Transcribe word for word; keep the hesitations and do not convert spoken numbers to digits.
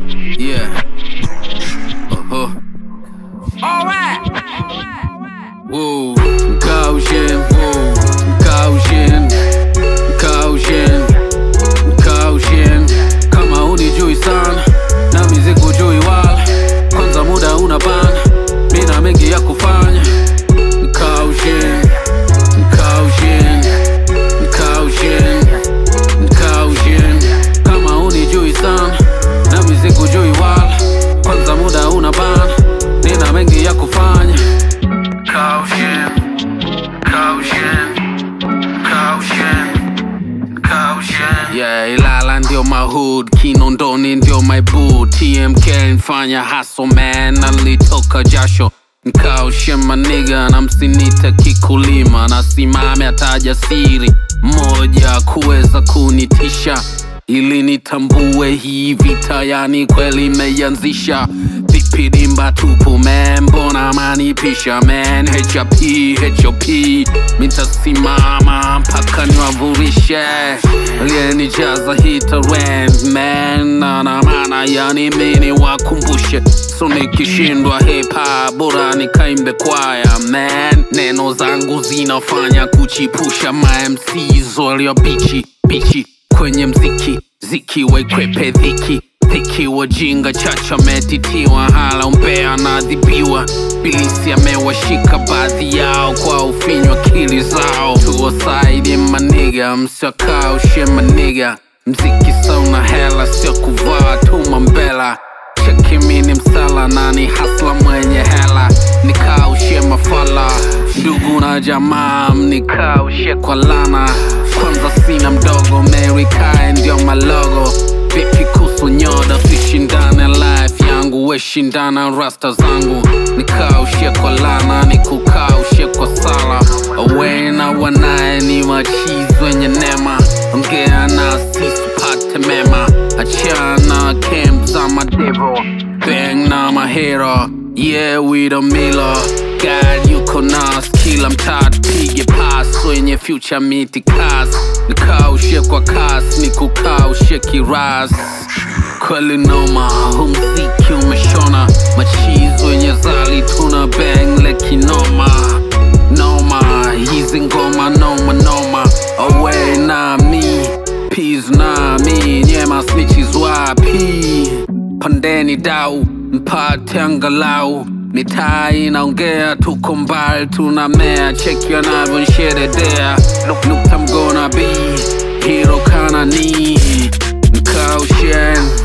Yeah. Uh-huh. Alright. Woo. Caution. Woo. Caution. Caution. Caution. Kama unijui sana na mizigo jui wala, kwanza muda unabana, mina mengi ya kufanya. Caution. Caution. Caution. Caution. Kama unijui sana na mizigo jui wala, kwanza muda unabana, nina mengi ya kufanya. Caution. Caution. Caution. Caution. Yeah, Ilala ndio my hood, Kinondoni ndio my boo. T M K nfanya hustle man, nalitoka jasho. Caution my nigga, na msinita kikulima, nasimame ataja siri moja kuweza kunitisha, ili nitambue hii vita yani kweli meyanzisha. Vipi dimba tupu man, mbona manipisha man. H R P, H O P, mitasimama mpaka niwavurishe. Aliyenijaza hita rent man, na na maana yani mini wakumbushe. So nikishindwa hip hop bora nikaimbe kwaya man. Neno zangu zinafanya kuchipusha ma M Cs walio bichi bichi kwenye mziki, ziki waikwepe dhiki dhiki, wajinga chacha metitiwa, hala umbea na adhibiwa. Bilisi amewashika baadhi yao kwa ufinyu akili zao. Tuwasaidi maniga, msiwakaushe maniga. Mziki sauna hela, sio kuvaa tu mambela. Cheki mini msala, nani hasla mwenye hela. Nikaushe mafala, ndugu na jamaa, mnikaushe kwa lana. Kwanza sina mdogo, Mary Kai ndio malogo. Vipi kusu nyoda, sishindane life yangu, we shindana rasta zangu. Nikaushe kwa lana, nikukaushe kwa sala. Away na wanae ni machizi wenye nema. Ongea na sisi pate mema, achana camp za madevo. Bang na mahero, yeah we the Miller. God yuko nas, kila mtaa tupige pass, wenye future miti kas. Nikaushe kwa kas, nikukaushe kiraz. Kweli noma, huu mziki umeshona. Machizi wenye zali tuna bang leki noma. Noma, hizi ngoma noma noma. Away na mi, peace na mi, nyema snitches wapi. Pandeni dau, mpate angalau. Mitaa inaongea, tuko mbali tunamea. Check your navyo nshededea. Look, look I'm gonna be hero kana ni. Caution.